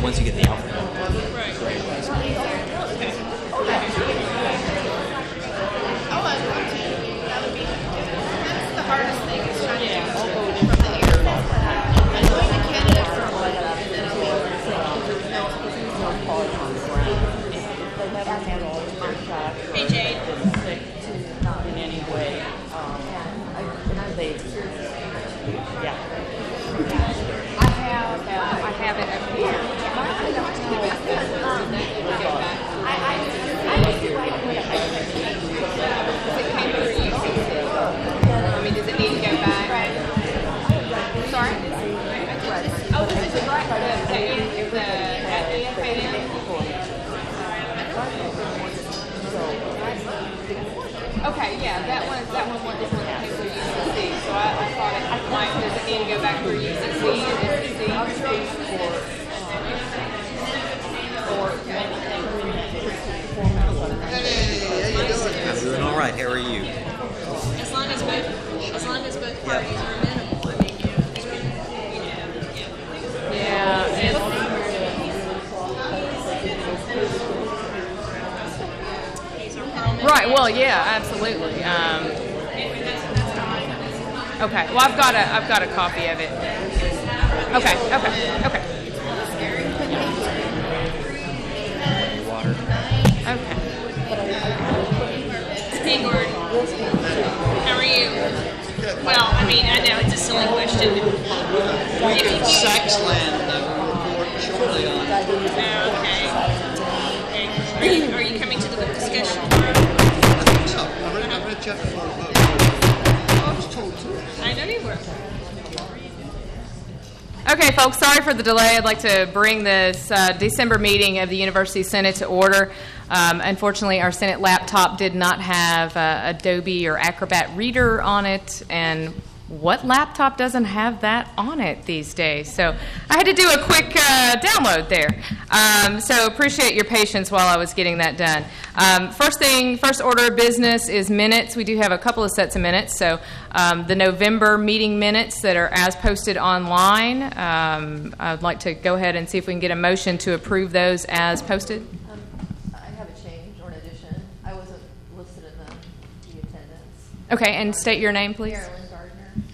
once you get the alphabet. Right. Oh, I'd love to. That would be. That's the hardest thing is trying to get from the air. And going to Canada for a while, and then I'll Hey, Jade. Not in any way. I have it up here. I mean, does it need to go back? Sorry? Oh, this is right. The okay, yeah, that one went different than for UCC. So I thought it might, does it need to go back for UCC and I'm doing all right. How are you? As long as both parties are amenable. I mean, Right. Well, yeah, absolutely. Okay. Well, I've got a copy of it. Okay. Water. Okay. Hey, Gordon. How are you? Well, I mean, I know it's a silly question. Saxland will report shortly on. Okay. Are you coming to the book discussion? I think so. I read chapter 4 of the book. I was told to. I know you were. Okay, folks, sorry for the delay. I'd like to bring this December meeting of the University Senate to order. Unfortunately, our Senate laptop did not have Adobe or Acrobat Reader on it, and what laptop doesn't have that on it these days? So I had to do a quick download there. So appreciate your patience while I was getting that done. First order of business is minutes. We do have a couple of sets of minutes. So the November meeting minutes that are as posted online, I'd like to go ahead and see if we can get a motion to approve those as posted. I have a change or an addition. I wasn't listed in the attendance. Okay, and state your name, please. Carolyn Gardner.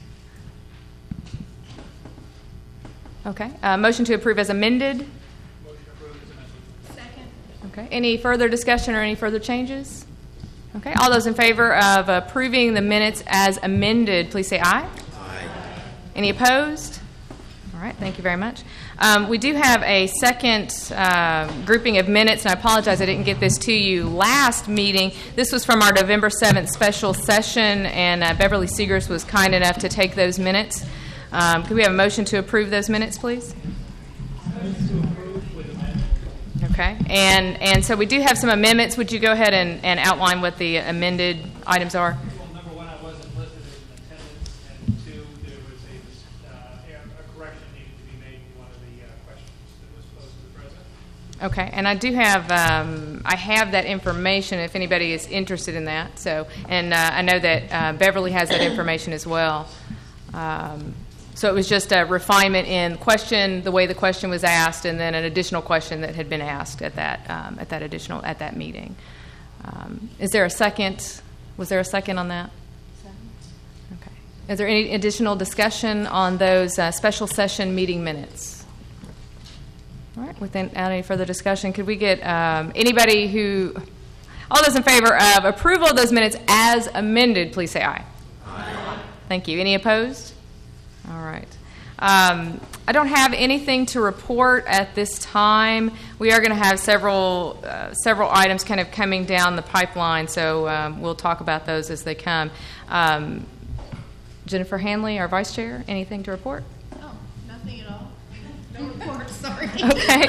Okay. Motion to approve as amended. Motion approved as amended. Second. Okay. Any further discussion or any further changes? Okay. All those in favor of approving the minutes as amended, please say aye. Aye. Any opposed? All right. Thank you very much. We do have a second grouping of minutes, and I apologize I didn't get this to you last meeting. This was from our November 7th special session, and Beverly Seegers was kind enough to take those minutes. Could we have a motion to approve those minutes, please? Okay. And so we do have some amendments. Would you go ahead and outline what the amended items are? Well, number one, I wasn't listed as an attendance, and two, there was a correction needed to be made in one of the questions that was posed to the president. Okay, and I do have I have that information if anybody is interested in that. So, and I know that Beverly has that information as well. So it was just a refinement in question, the way the question was asked, and then an additional question that had been asked at that meeting. Is there a second? Was there a second on that? Okay. Is there any additional discussion on those special session meeting minutes? All right. Without any further discussion, could we get anybody who, all those in favor of approval of those minutes as amended, please say aye. Aye. Thank you. Any opposed? All right. I don't have anything to report at this time. We are going to have several items kind of coming down the pipeline, so we'll talk about those as they come. Jennifer Hanley, our vice chair, anything to report? Oh, nothing at all. No report, sorry. Okay.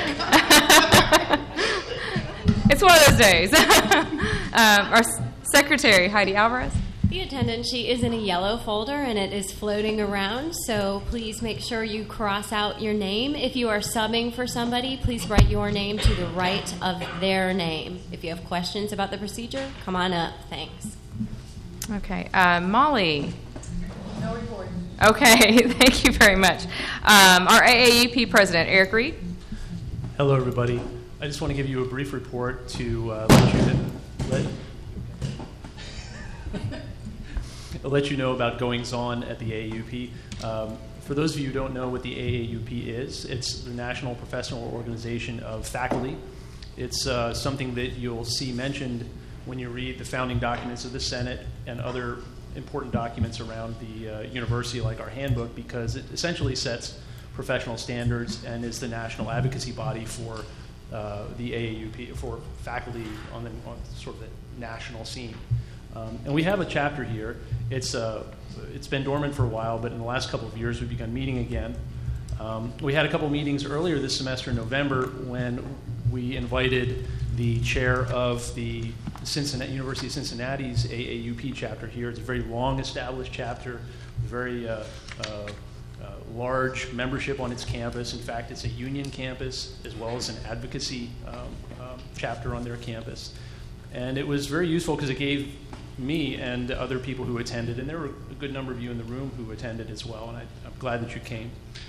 It's one of those days. Our secretary, Heidi Alvarez. The attendance sheet is in a yellow folder and it is floating around, so please make sure you cross out your name. If you are subbing for somebody, please write your name to the right of their name. If you have questions about the procedure, come on up. Thanks. Okay. Molly. No report. Okay. Thank you very much. Our AAUP president, Eric Reed. Hello, everybody. I just want to give you a brief report to let you know about goings on at the AAUP. For those of you who don't know what the AAUP is, it's the National Professional Organization of Faculty. It's something that you'll see mentioned when you read the founding documents of the Senate and other important documents around the university, like our handbook, because it essentially sets professional standards and is the national advocacy body for the AAUP, for faculty on sort of the national scene. And we have a chapter here. It's been dormant for a while, but in the last couple of years we've begun meeting again. We had a couple meetings earlier this semester in November when we invited the chair of the University of Cincinnati's AAUP chapter here. It's a very long established chapter, very large membership on its campus. In fact, it's a union campus as well as an advocacy chapter on their campus. And it was very useful because it gave me and other people who attended, and there were a good number of you in the room who attended as well, and I'm glad that you came.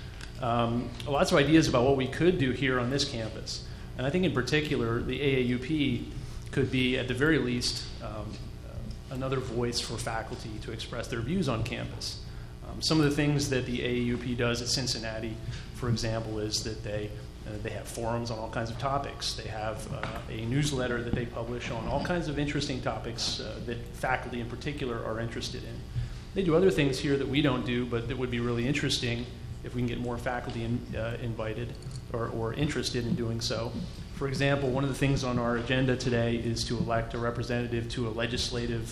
Lots of ideas about what we could do here on this campus. And I think in particular, the AAUP could be, at the very least, another voice for faculty to express their views on campus. Some of the things that the AAUP does at Cincinnati, for example, is that they have forums on all kinds of topics. They have a newsletter that they publish on all kinds of interesting topics that faculty in particular are interested in. They do other things here that we don't do, but that would be really interesting if we can get more faculty invited or interested in doing so. For example, one of the things on our agenda today is to elect a representative to a legislative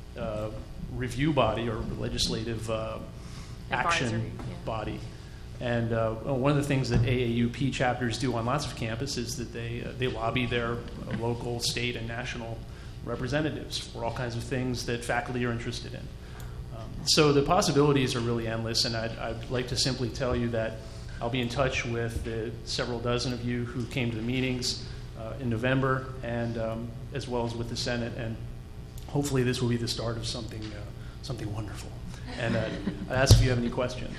review body or legislative action body. And one of the things that AAUP chapters do on lots of campuses is that they lobby their local, state, and national representatives for all kinds of things that faculty are interested in. So the possibilities are really endless, and I'd like to simply tell you that I'll be in touch with the several dozen of you who came to the meetings in November, and as well as with the Senate, and hopefully this will be the start of something wonderful. And I'd ask if you have any questions.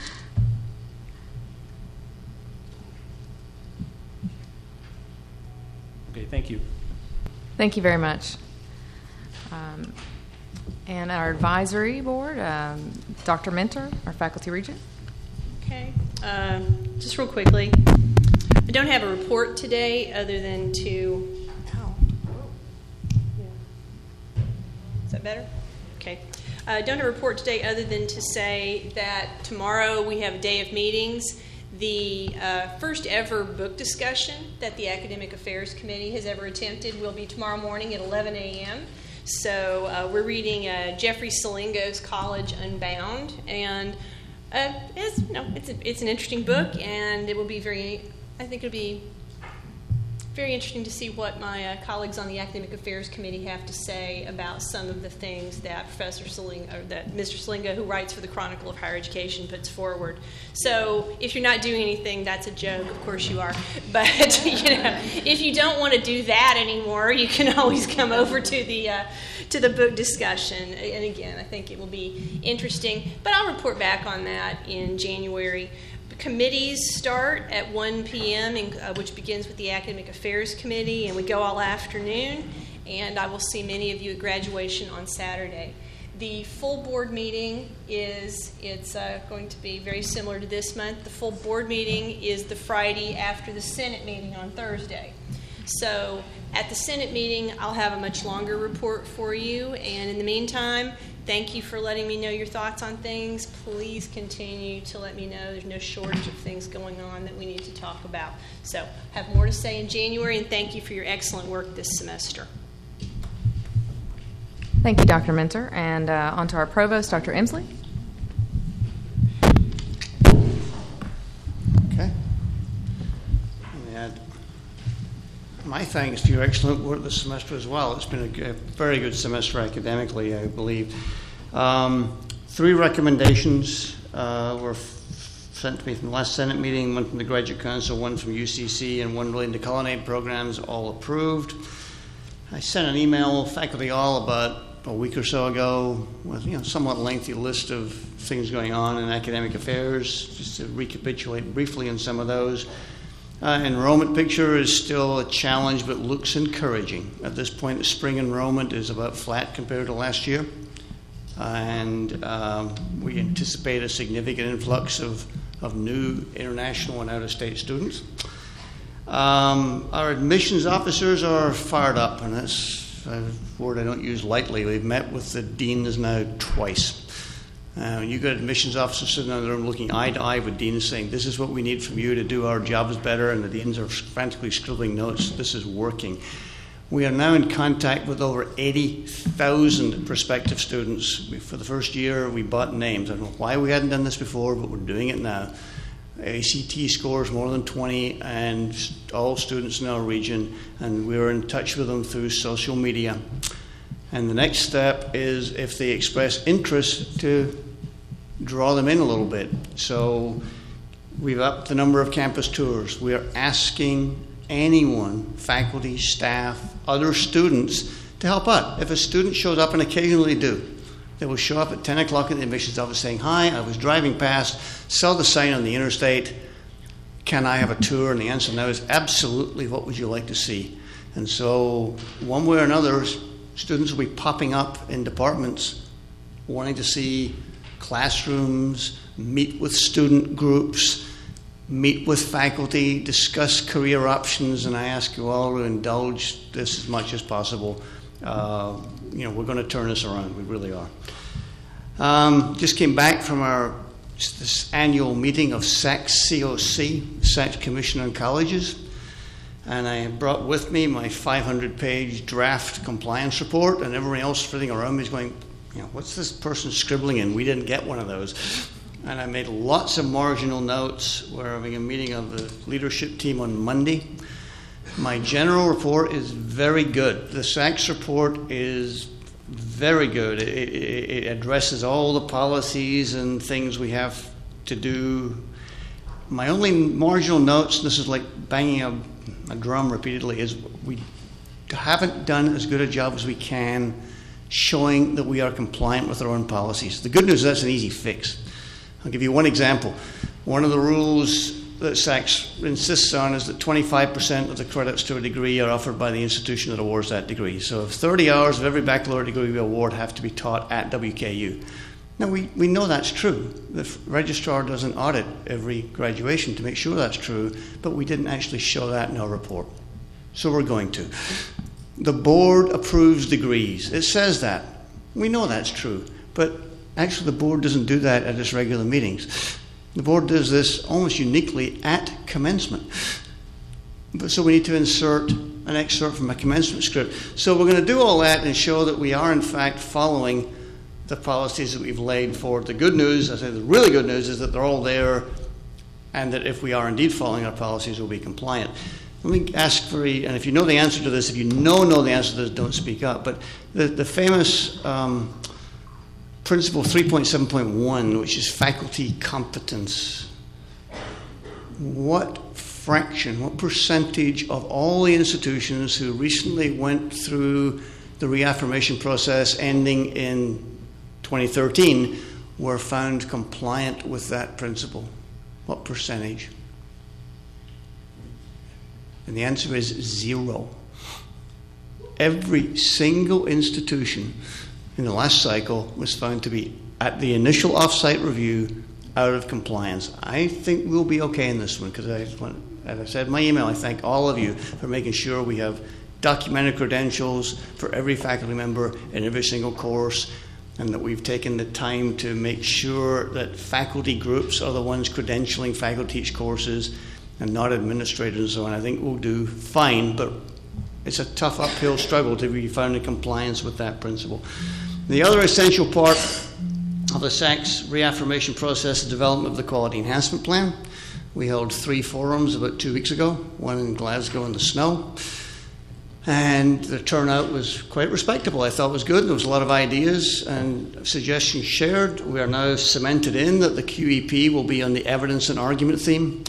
Okay, thank you. Thank you very much. And our advisory board, Dr. Mentor, our faculty regent. Okay, just real quickly, I don't have a report today other than to, is that better? Okay. I don't have a report today other than to say that tomorrow we have a day of meetings. The first ever book discussion that the Academic Affairs Committee has ever attempted will be tomorrow morning at 11 a.m. So we're reading Jeffrey Selingo's College Unbound, and it's an interesting book, and it will be I think it'll be very interesting to see what my colleagues on the Academic Affairs Committee have to say about some of the things that Professor Selingo, or that Mr. Selingo, who writes for the Chronicle of Higher Education, puts forward. So if you're not doing anything, that's a joke. Of course you are. But if you don't want to do that anymore, you can always come over to the book discussion. And again, I think it will be interesting. But I'll report back on that in January. Committees start at 1 p.m., which begins with the Academic Affairs Committee, and we go all afternoon, and I will see many of you at graduation on Saturday. The full board meeting it's going to be very similar to this month. The full board meeting is the Friday after the Senate meeting on Thursday. So at the Senate meeting, I'll have a much longer report for you, and in the meantime, thank you for letting me know your thoughts on things. Please continue to let me know. There's no shortage of things going on that we need to talk about. So have more to say in January, and thank you for your excellent work this semester. Thank you, Dr. Mentor. And on to our provost, Dr. Emsley. Okay. And my thanks to your excellent work this semester as well. It's been a very good semester academically, I believe. 3 recommendations were sent to me from the last Senate meeting, one from the Graduate Council, one from UCC, and one relating to culinary programs, all approved. I sent an email, faculty all, about a week or so ago with a somewhat lengthy list of things going on in academic affairs, just to recapitulate briefly on some of those. Enrollment picture is still a challenge, but looks encouraging. At this point, the spring enrollment is about flat compared to last year. And we anticipate a significant influx of new international and out-of-state students. Our admissions officers are fired up, and that's a word I don't use lightly. We've met with the deans now twice. You've got admissions officers sitting in the room looking eye to eye with deans saying, this is what we need from you to do our jobs better, and the deans are frantically scribbling notes. This is working. We are now in contact with over 80,000 prospective students. For the first year, we bought names. I don't know why we hadn't done this before, but we're doing it now. ACT scores more than 20, and all students in our region, and we're in touch with them through social media. And the next step is, if they express interest, to draw them in a little bit. So we've upped the number of campus tours. We are asking anyone, faculty, staff, other students, to help out. If a student shows up, and occasionally do, they will show up at 10 o'clock in the admissions office saying, hi, I was driving past, saw the sign on the interstate, can I have a tour? And the answer now is absolutely. What would you like to see? And so one way or another, students will be popping up in departments wanting to see classrooms, meet with student groups, meet with faculty, discuss career options, and I ask you all to indulge this as much as possible. We're going to turn this around. We really are. Just came back from this annual meeting of SACS COC, SACS Commission on Colleges, and I brought with me my 500-page draft compliance report, and everyone else sitting around me is going, what's this person scribbling in? We didn't get one of those. And I made lots of marginal notes. We're having a meeting of the leadership team on Monday. My general report is very good. The SACS report is very good. It addresses all the policies and things we have to do. My only marginal notes, and this is like banging a drum repeatedly, is we haven't done as good a job as we can showing that we are compliant with our own policies. The good news is that's an easy fix. I'll give you one example. One of the rules that SACS insists on is that 25% of the credits to a degree are offered by the institution that awards that degree. So 30 hours of every baccalaureate degree we award have to be taught at WKU. Now, we know that's true. The registrar doesn't audit every graduation to make sure that's true, but we didn't actually show that in our report. So we're going to. The board approves degrees. It says that. We know that's true, but actually the board doesn't do that at its regular meetings. The board does this almost uniquely at commencement. So we need to insert an excerpt from a commencement script. So we're going to do all that and show that we are in fact following the policies that we've laid forward. The good news, I say the really good news, is that they're all there, and that if we are indeed following our policies, we'll be compliant. Let me ask and if you know the answer to this, if you know the answer to this, don't speak up, but the famous Principle 3.7.1, which is faculty competence. What fraction, what percentage of all the institutions who recently went through the reaffirmation process ending in 2013 were found compliant with that principle? What percentage? And the answer is 0. Every single institution in the last cycle was found to be, at the initial off-site review, out of compliance. I think we'll be okay in this one, because as I said in my email, I thank all of you for making sure we have documented credentials for every faculty member in every single course, and that we've taken the time to make sure that faculty groups are the ones credentialing faculty teach courses and not administrators and so on. I think we'll do fine, but it's a tough uphill struggle to be found in compliance with that principle. The other essential part of the SACS reaffirmation process is development of the Quality Enhancement Plan. We held 3 forums about 2 weeks ago, one in Glasgow in the snow. And the turnout was quite respectable. I thought it was good. There was a lot of ideas and suggestions shared. We are now cemented in that the QEP will be on the evidence and argument theme.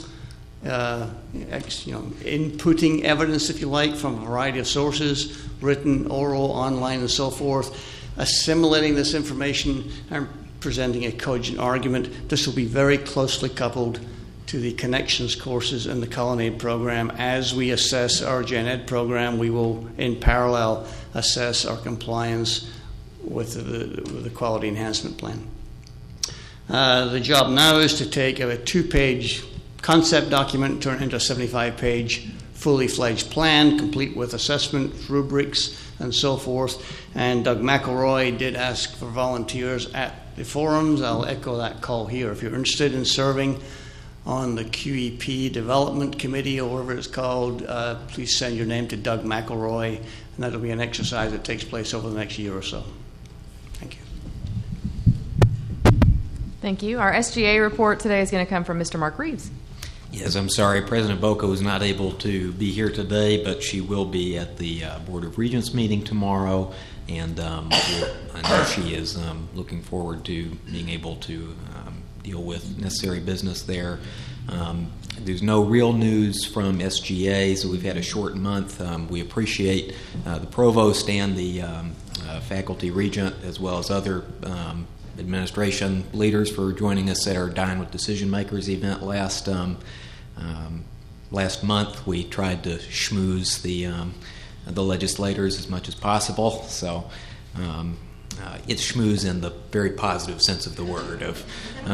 Inputting evidence, if you like, from a variety of sources, written, oral, online, and so forth, assimilating this information and presenting a cogent argument. This will be very closely coupled to the Connections courses in the Culinary program. As we assess our Gen Ed program, we will, in parallel, assess our compliance with the Quality Enhancement Plan. The job now is to take a 2-page concept document and turn it into a 75-page fully fledged plan, complete with assessment, rubrics, and so forth. And Doug McElroy did ask for volunteers at the forums. I'll echo that call here. If you're interested in serving on the QEP Development Committee or whatever it's called, please send your name to Doug McElroy, and that'll be an exercise that takes place over the next year or so. Thank you. Thank you. Our SGA report today is going to come from Mr. Mark Reeves. Yes, I'm sorry. President Boko is not able to be here today, but she will be at the Board of Regents meeting tomorrow, and I know she is looking forward to being able to deal with necessary business there. There's no real news from SGA, so we've had a short month. We appreciate the provost and the faculty regent, as well as other administration leaders, for joining us at our Dine with Decision Makers event last month. We tried to schmooze the legislators as much as possible. So it's schmooze in the very positive sense of the word, of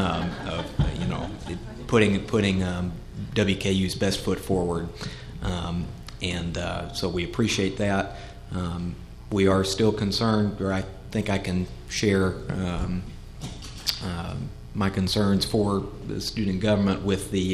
putting WKU's best foot forward, and so we appreciate that. We are still concerned, or I think I can share my concerns for the student government with the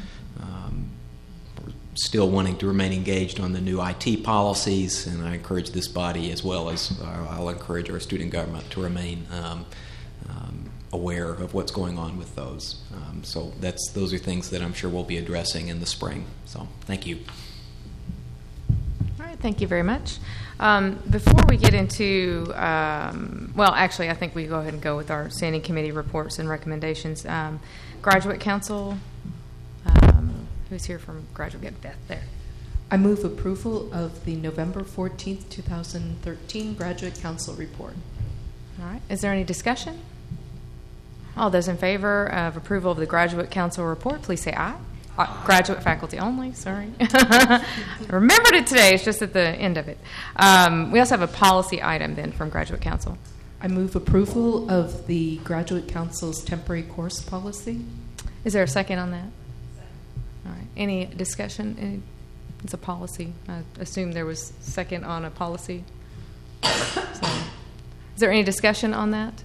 still wanting to remain engaged on the new IT policies, and I encourage this body, as well as I'll encourage our student government, to remain aware of what's going on with those. So those are things that I'm sure we'll be addressing in the spring. So thank you. All right, thank you very much. Before we get into, well, actually, I think we go ahead and go with our standing committee reports and recommendations. Graduate Council, who's here from Graduate? Get Beth there. I move approval of the November 14th, 2013 Graduate Council report. All right. Is there any discussion? All those in favor of approval of the Graduate Council report, please say aye. Graduate faculty only, sorry. Remembered it today, it's just at the end of it. We also have a policy item then from Graduate Council. I move approval of the Graduate Council's temporary course policy. Is there a second on that? All right. Any discussion? It's a policy. I assume there was second on a policy. So, is there any discussion on that?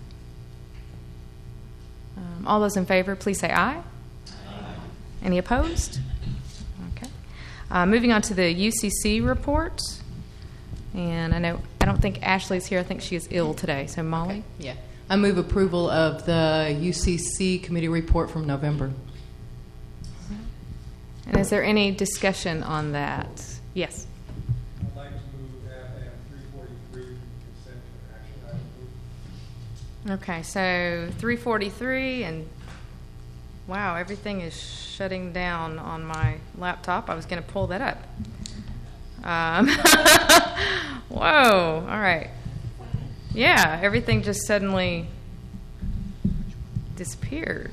All those in favor, please say aye. Any opposed? Okay. Moving on to the UCC report. And I don't think Ashley's here. I think she is ill today. So, Molly? Okay. Yeah. I move approval of the UCC committee report from November. And is there any discussion on that? Yes. I'd like to move item 343, consent to action item. Okay, so 343, and wow, everything is shutting down on my laptop. I was going to pull that up. Whoa, all right. Yeah, everything just suddenly disappeared.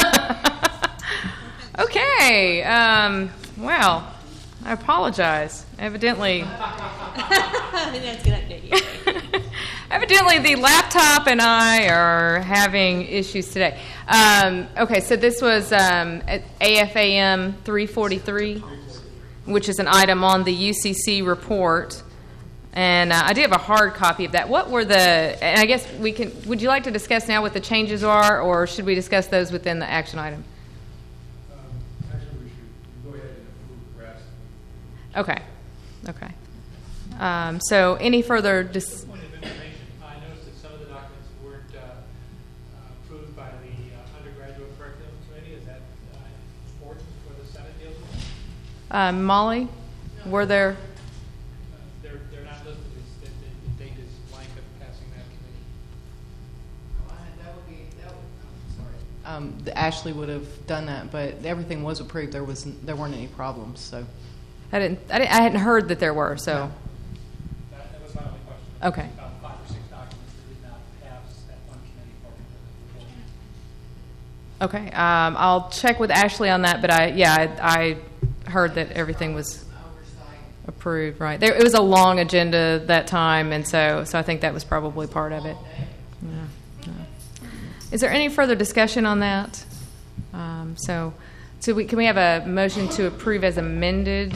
Okay, well, I apologize. Evidently, That's a good idea. evidently the laptop and I are having issues today. Okay, so this was at AFAM 343, which is an item on the UCC report. And I do have a hard copy of that. What were and I guess would you like to discuss now what the changes are, or should we discuss those within the action item? Actually, we should go ahead and approve the rest. Okay. So any further Point of information, I noticed that some of the documents weren't approved by the undergraduate curriculum committee. Is that important for the Senate deals with? Molly, were there? They're not listed. The date is blank of passing that committee. Ashley would have done that, but everything was approved. There weren't any problems. So I hadn't heard that there were. So That was my only question. Okay. About 5 or 6 documents that did not pass that one committee for Okay, I'll check with Ashley on that, but I heard that everything was approved, right. It was a long agenda that time, and so I think that was probably part of it. Yeah. Is there any further discussion on that? Can we have a motion to approve as amended?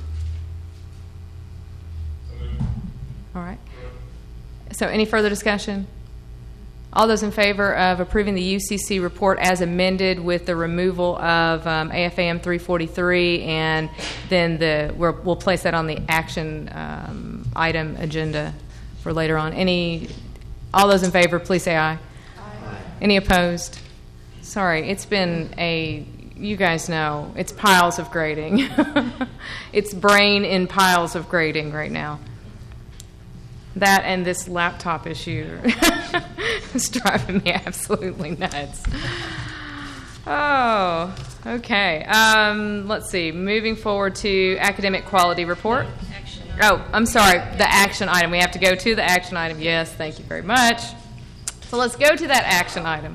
All right. So any further discussion? All those in favor of approving the UCC report as amended with the removal of AFAM 343, and then we'll place that on the action item agenda for later on. All those in favor, please say aye. Aye. Any opposed? Sorry, it's been you guys know, it's piles of grading. It's brain in piles of grading right now. That and this laptop issue is driving me absolutely nuts. Oh, okay. Let's see. Moving forward to academic quality report. Oh, I'm sorry. The action item. We have to go to the action item. Yes, thank you very much. So let's go to that action item.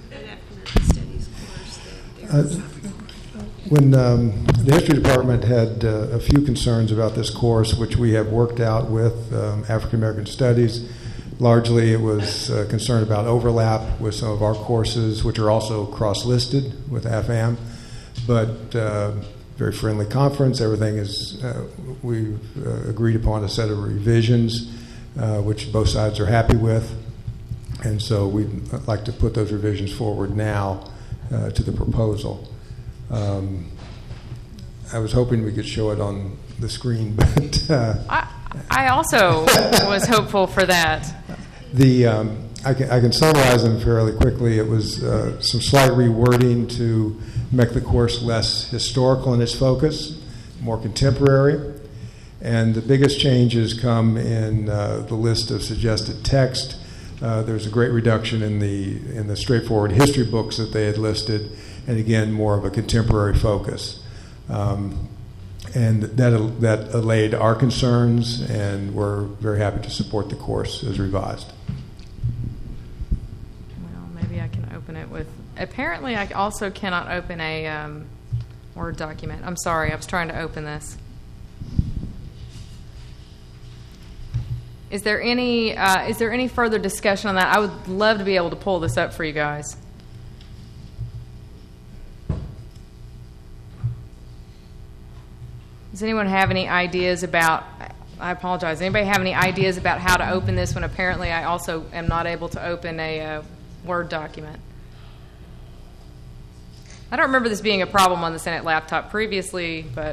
When the history department had a few concerns about this course, which we have worked out with African American Studies, largely it was concern about overlap with some of our courses, which are also cross-listed with AFAM, but very friendly conference. Everything is, we've agreed upon a set of revisions, which both sides are happy with, and so we'd like to put those revisions forward now to the proposal. I was hoping we could show it on the screen, but I also was hopeful for that. I can summarize them fairly quickly. It was some slight rewording to make the course less historical in its focus, more contemporary, and the biggest changes come in the list of suggested text. There's a great reduction in the straightforward history books that they had listed, and again, more of a contemporary focus. And that allayed our concerns, and we're very happy to support the course as revised. Well, maybe I can open it with... Apparently, I also cannot open a Word document. I'm sorry, I was trying to open this. Is there any further discussion on that? I would love to be able to pull this up for you guys. Does anyone have any ideas about, I apologize, anybody have any ideas about how to open this when apparently I also am not able to open a Word document? I don't remember this being a problem on the Senate laptop previously, but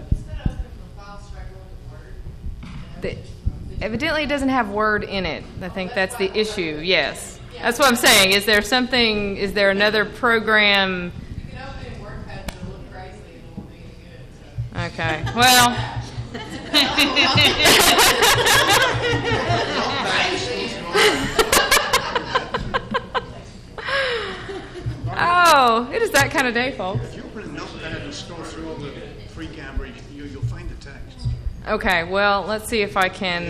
evidently it doesn't have Word in it. I think that's the issue, yes. That's what I'm saying. Is there another program? Okay. Well. Oh, it is that kind of day, folks. If you open a notepad and scroll through all the pre-camera, you'll find the text. Okay. Well, let's see if I can.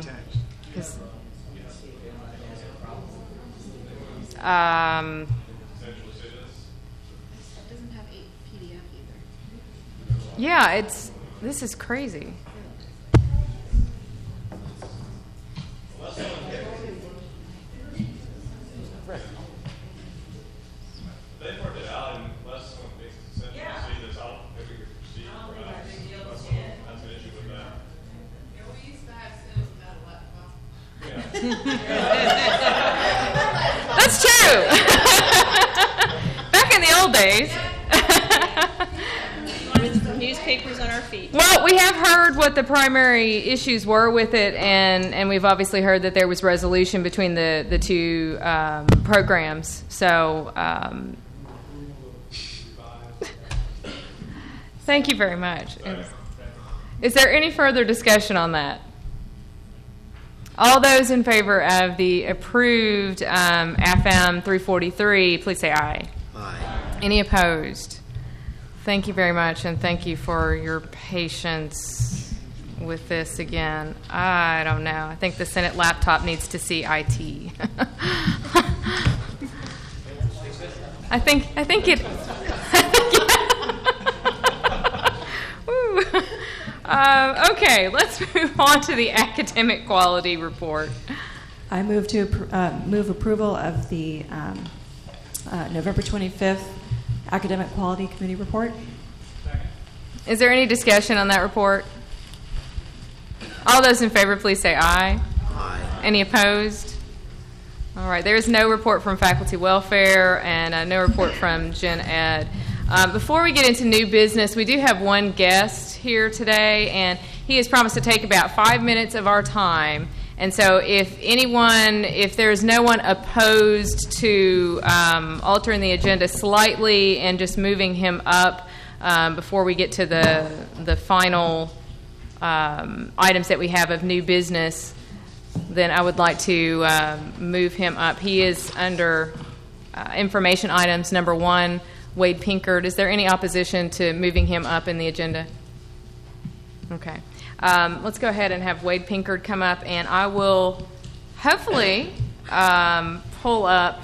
Yeah, this is crazy. They worked it out, and unless someone thinks it's essential to see this, if we could proceed. That's an issue with that. Yeah, we used to have students without a laptop. That's true. Back in the old days. Newspapers on our feet. Well, we have heard what the primary issues were with it, and we've obviously heard that there was resolution between the two programs. So, thank you very much. Is there any further discussion on that? All those in favor of the approved AFAM 343, please say aye. Aye. Any opposed? Thank you very much, and thank you for your patience with this again. I don't know. I think the Senate laptop needs to see IT. I think it. Woo. Okay, let's move on to the academic quality report. I move to move approval of the November 25th Academic Quality Committee report. Is there any discussion on that report? All those in favor, please say aye. Aye. Any opposed? All right, there is no report from faculty welfare and no report from Gen Ed. Before we get into new business, we do have one guest here today, and he has promised to take about 5 minutes of our time. And so if there's no one opposed to altering the agenda slightly and just moving him up before we get to the final items that we have of new business, then I would like to move him up. He is under information items number 1, Wade Pinkard. Is there any opposition to moving him up in the agenda? Okay. Let's go ahead and have Wade Pinkard come up, and I will hopefully pull up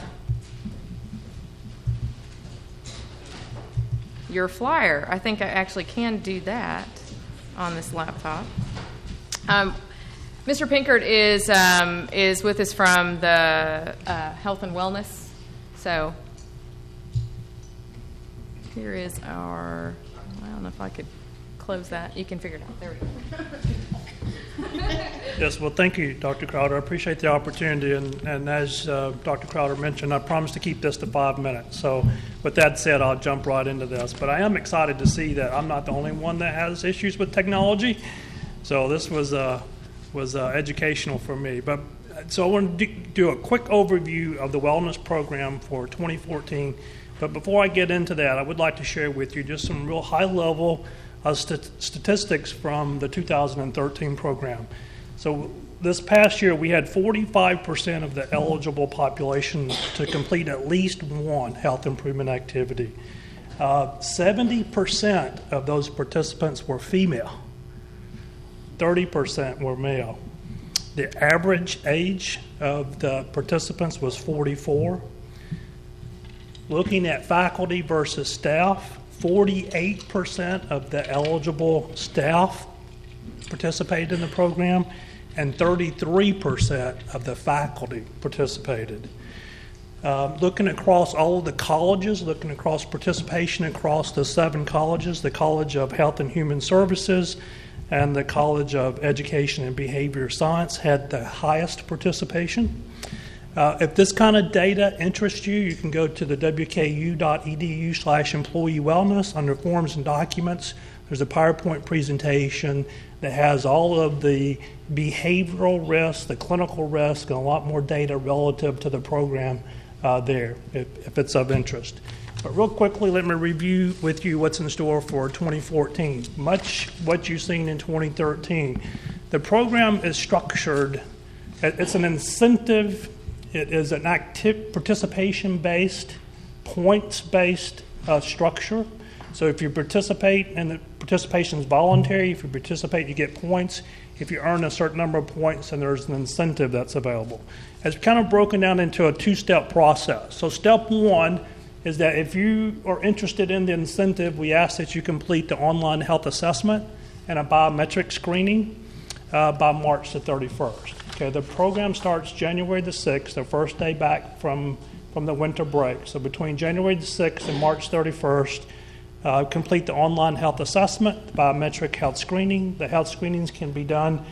your flyer. I think I actually can do that on this laptop. Mr. Pinkard is with us from the Health and Wellness. So here is our, I don't know if I could close that. You can figure it out. There we go. Yes, well, thank you, Dr. Crowder. I appreciate the opportunity, and as Dr. Crowder mentioned, I promised to keep this to 5 minutes. So with that said, I'll jump right into this. But I am excited to see that I'm not the only one that has issues with technology. So this was educational for me. But so I want to do a quick overview of the wellness program for 2014. But before I get into that, I would like to share with you just some real high-level statistics from the 2013 program. So this past year, we had 45% of the eligible population to complete at least one health improvement activity. 70% of those participants were female. 30% were male. The average age of the participants was 44. Looking at faculty versus staff, 48% of the eligible staff participated in the program, and 33% of the faculty participated. Looking across all of the colleges, looking across participation across the 7 colleges, the College of Health and Human Services and the College of Education and Behavior Science had the highest participation. If this kind of data interests you, you can go to the wku.edu/employee wellness. Under forms and documents, there's a PowerPoint presentation that has all of the behavioral risks, the clinical risk, and a lot more data relative to the program there, if it's of interest. But real quickly, let me review with you what's in store for 2014. Much what you've seen in 2013. The program is structured, it's an incentive. It is an active participation-based, points-based structure. So if you participate, and the participation is voluntary, if you participate, you get points. If you earn a certain number of points, then there's an incentive that's available. It's kind of broken down into a 2-step process. So step 1 is that if you are interested in the incentive, we ask that you complete the online health assessment and a biometric screening by March the 31st. Okay, the program starts January the 6th, the first day back from the winter break. So between January the 6th and March 31st, complete the online health assessment, the biometric health screening. The health screenings can be done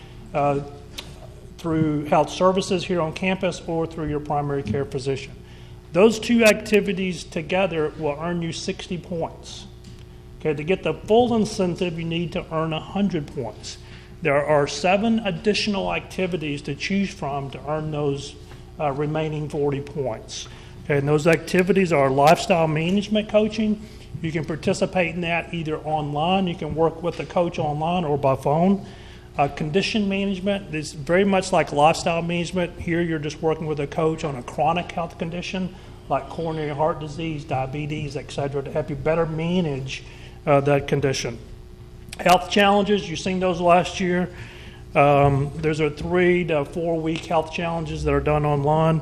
through health services here on campus or through your primary care physician. Those 2 activities together will earn you 60 points. Okay, to get the full incentive, you need to earn 100 points. There are 7 additional activities to choose from to earn those remaining 40 points. Okay, and those activities are lifestyle management coaching. You can participate in that either online, you can work with a coach online or by phone. Condition management is very much like lifestyle management. Here you're just working with a coach on a chronic health condition like coronary heart disease, diabetes, etc., to help you better manage that condition. Health challenges, you've seen those last year. There's a 3 to 4 week health challenges that are done online.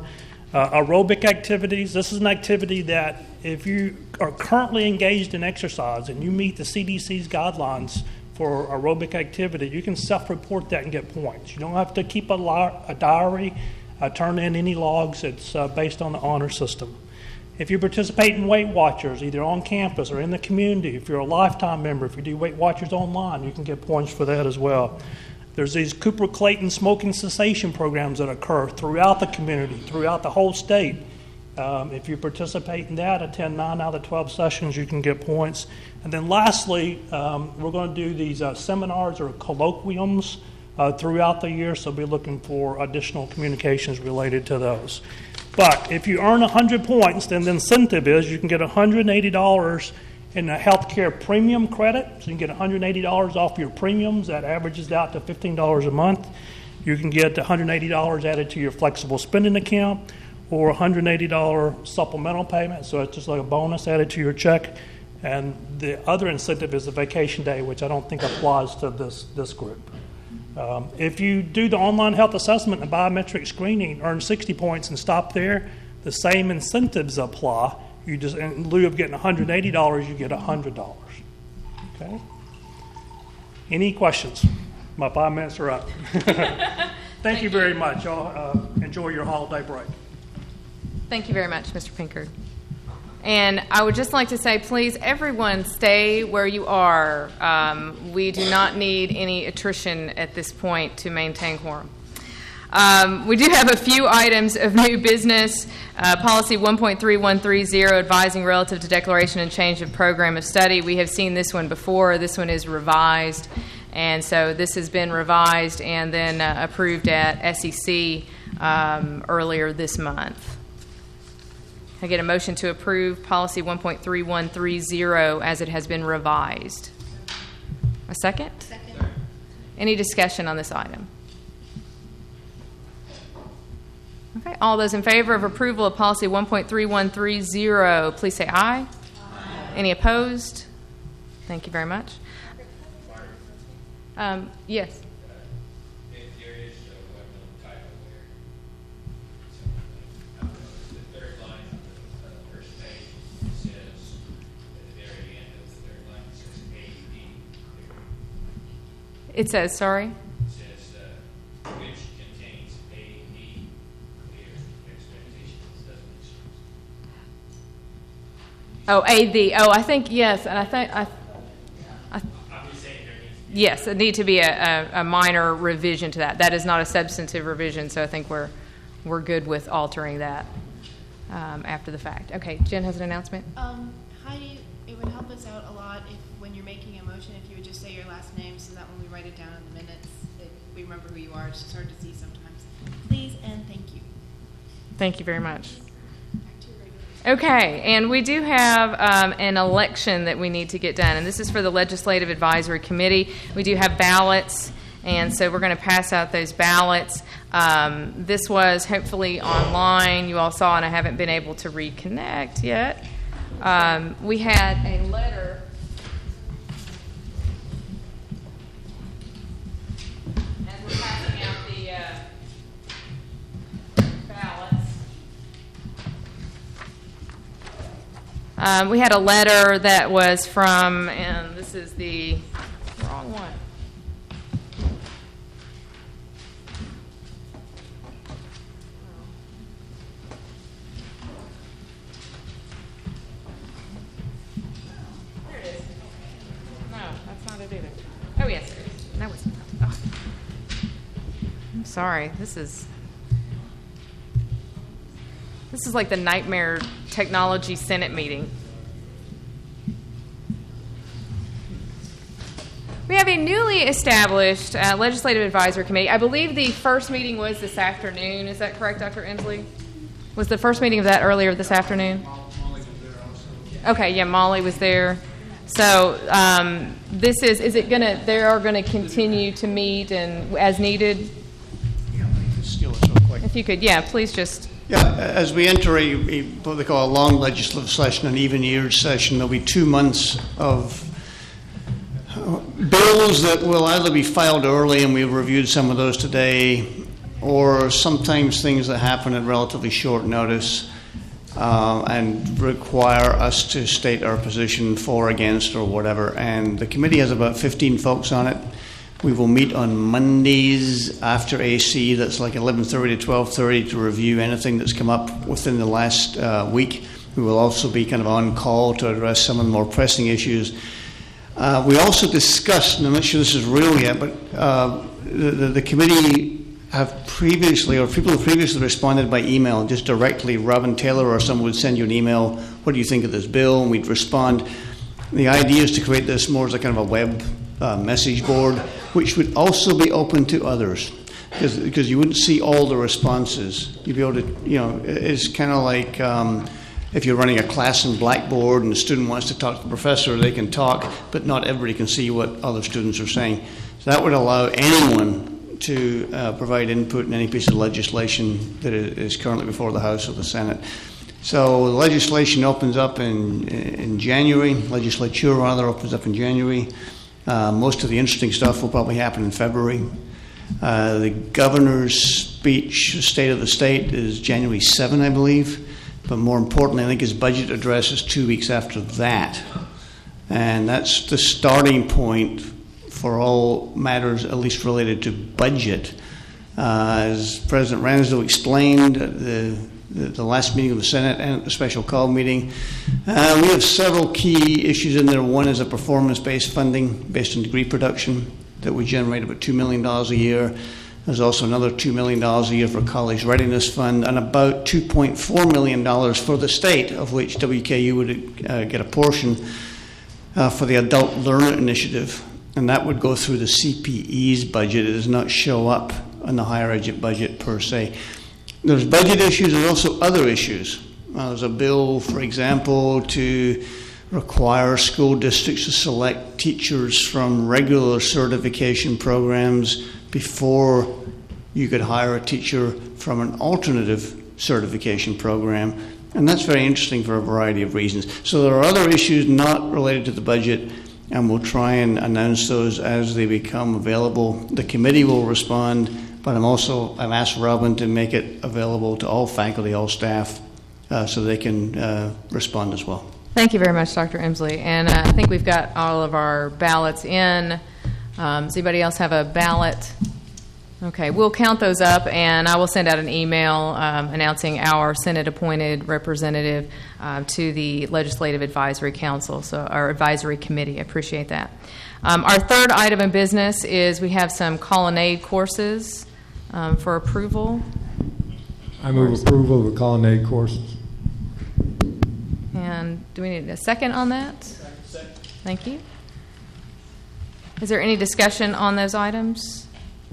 Aerobic activities. This is an activity that if you are currently engaged in exercise and you meet the CDC's guidelines for aerobic activity, you can self-report that and get points. You don't have to keep a diary, turn in any logs. It's based on the honor system. If you participate in Weight Watchers, either on campus or in the community, if you're a lifetime member, if you do Weight Watchers online, you can get points for that as well. There's these Cooper-Clayton smoking cessation programs that occur throughout the community, throughout the whole state. If you participate in that, attend 9 out of 12 sessions, you can get points. And then lastly, we're going to do these seminars or colloquiums throughout the year, so be looking for additional communications related to those. But if you earn 100 points, then the incentive is you can get $180 in a healthcare premium credit. So you can get $180 off your premiums. That averages out to $15 a month. You can get $180 added to your flexible spending account, or $180 supplemental payment. So it's just like a bonus added to your check. And the other incentive is a vacation day, which I don't think applies to this group. If you do the online health assessment and biometric screening, earn 60 points and stop there, the same incentives apply. You just, in lieu of getting $180, you get $100. Okay? Any questions? My 5 minutes are up. Thank you very much. Y'all enjoy your holiday break. Thank you very much, Mr. Pinkard. And I would just like to say, please, everyone stay where you are. We do not need any attrition at this point to maintain quorum. We do have a few items of new business. Policy 1.3130, advising relative to declaration and change of program of study. We have seen this one before. This one is revised. And so this has been revised and then approved at SEC earlier this month. I get a motion to approve policy 1.3130 as it has been revised. A second? Second. Any discussion on this item? Okay, all those in favor of approval of policy 1.3130, please say aye. Aye. Any opposed? Thank you very much. Yes. It says, sorry? It says, which contains A&E clear expectations, doesn't it? Oh, AD. Oh, I think, yes. And I think, I'm just saying there needs to be. yes, it need to be a minor revision to that. That is not a substantive revision, so I think we're good with altering that after the fact. Okay, Jen has an announcement. Heidi, it would help us out a lot if, when you're making a motion, if you would just say your last name so that when we write it down in the minutes, we remember who you are. It's just hard to see sometimes. Please and thank you. Thank you very much. Okay, and we do have an election that we need to get done, and this is for the Legislative Advisory Committee. We do have ballots, and so we're going to pass out those ballots. This was hopefully online. You all saw, and I haven't been able to reconnect yet. We had a letter. As we're passing out the ballots. We had a letter that was from, and this is the wrong one. There it is. No, that's not it either. Oh, yes, it is. That was. Oh. I'm sorry. This is like the nightmare technology Senate meeting. We have a newly established Legislative Advisory Committee. I believe the first meeting was this afternoon. Is that correct, Dr. Inslee? Was the first meeting of that earlier this afternoon? Molly was there also. Okay, yeah, Molly was there. So this is it going to, they are going to continue to meet and as needed? Yeah, let me just steal it real quick. If you could, yeah, please just. Yeah, as we enter what they call a long legislative session, an even-year session, there'll be 2 months of bills that will either be filed early, and we've reviewed some of those today, or sometimes things that happen at relatively short notice and require us to state our position for, against, or whatever. And the committee has about 15 folks on it. We will meet on Mondays after AC. That's like 11:30 to 12:30 to review anything that's come up within the last week. We will also be kind of on call to address some of the more pressing issues. We also discussed, and I'm not sure this is real yet, but the committee have previously, or people have previously responded by email, just directly. Robin Taylor or someone would send you an email, what do you think of this bill? And we'd respond. The idea is to create this more as a kind of a web message board, which would also be open to others, because you wouldn't see all the responses. You'd be able to, it's kind of like if you're running a class in Blackboard and the student wants to talk to the professor, they can talk, but not everybody can see what other students are saying. So that would allow anyone to provide input in any piece of legislation that is currently before the House or the Senate. So the legislation opens up in January. Legislature, rather, opens up in January. Most of the interesting stuff will probably happen in February. The governor's speech, State of the State, is January 7, I believe. But more importantly, I think his budget address is 2 weeks after that. And that's the starting point for all matters, at least related to budget. As President Ransdell explained at the last meeting of the Senate and at the special call meeting, we have several key issues in there. One is a performance-based funding based on degree production that we generate about $2 million a year. There's also another $2 million a year for College Readiness Fund, and about $2.4 million for the state, of which WKU would get a portion for the Adult Learner Initiative. And that would go through the CPE's budget. It does not show up on the higher ed budget per se. There's budget issues. There's also other issues. There's a bill, for example, to require school districts to select teachers from regular certification programs before you could hire a teacher from an alternative certification program. And that's very interesting for a variety of reasons. So there are other issues not related to the budget, and we'll try and announce those as they become available. The committee will respond, but I've asked Robin to make it available to all faculty, all staff, so they can respond as well. Thank you very much, Dr. Emsley. And I think we've got all of our ballots in. Does anybody else have a ballot? Okay, we'll count those up, and I will send out an email announcing our Senate-appointed representative to the Legislative Advisory Council, so our advisory committee. I appreciate that. Our third item of business is we have some Colonnade courses for approval. I move approval of the Colonnade courses. And do we need a second on that? Second. Thank you. Is there any discussion on those items?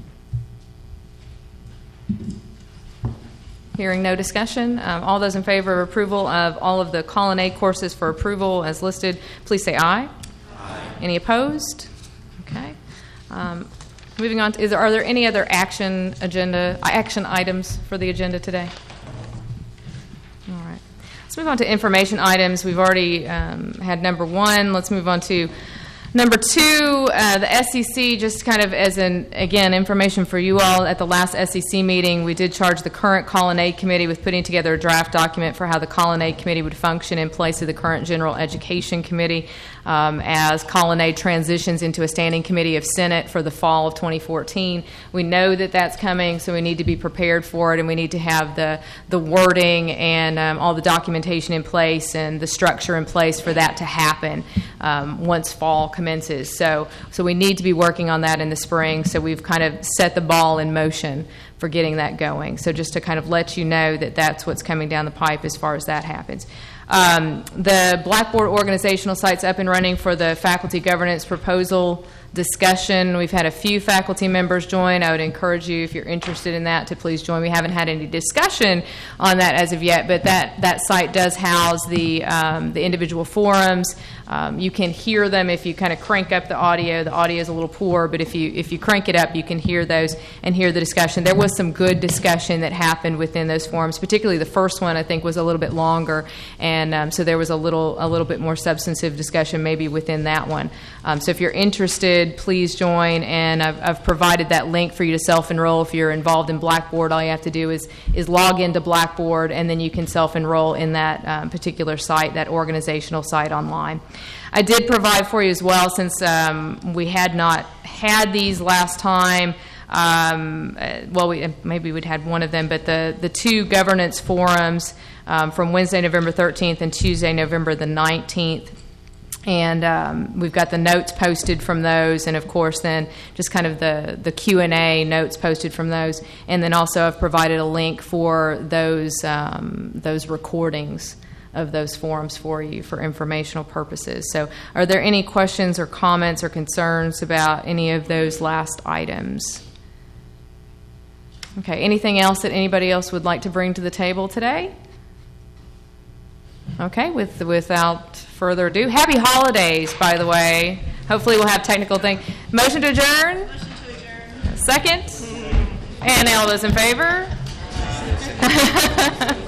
Hearing no discussion, all those in favor of approval of all of the Colonnade courses for approval as listed, please say aye. Aye. Any opposed? Okay. Moving on, are there any other action items for the agenda today? All right. Let's move on to information items. We've already had number one. Let's move on to number two, the SEC, just kind of as information for you all. At the last SEC meeting, we did charge the current Colonnade Committee with putting together a draft document for how the Colonnade Committee would function in place of the current General Education Committee as Colonnade transitions into a standing committee of Senate for the fall of 2014. We know that that's coming, so we need to be prepared for it, and we need to have the wording and all the documentation in place and the structure in place for that to happen once fall commences. So we need to be working on that in the spring, so we've kind of set the ball in motion for getting that going. So just to kind of let you know that that's what's coming down the pipe as far as that happens. The Blackboard organizational site's up and running for the faculty governance proposal discussion. We've had a few faculty members join. I would encourage you, if you're interested in that, to please join. We haven't had any discussion on that as of yet, but that site does house the individual forums. You can hear them if you kind of crank up the audio. The audio is a little poor, but if you crank it up, you can hear those and hear the discussion. There was some good discussion that happened within those forums, particularly the first one I think was a little bit longer, and and so there was a little bit more substantive discussion maybe within that one. So if you're interested, please join, and I've provided that link for you to self-enroll. If you're involved in Blackboard, all you have to do is log into Blackboard, and then you can self-enroll in that particular site, that organizational site online. I did provide for you as well, since we had not had these last time. Maybe we'd had one of them, but the two governance forums from Wednesday, November 13th and Tuesday, November the 19th. And we've got the notes posted from those, and of course then just kind of the Q&A notes posted from those. And then also I've provided a link for those recordings of those forums for you for informational purposes. So are there any questions or comments or concerns about any of those last items? Okay, anything else that anybody else would like to bring to the table today? Okay, without further ado, happy holidays, by the way. Hopefully we'll have technical things. Motion to adjourn? Motion to adjourn. Second? And all those in favor?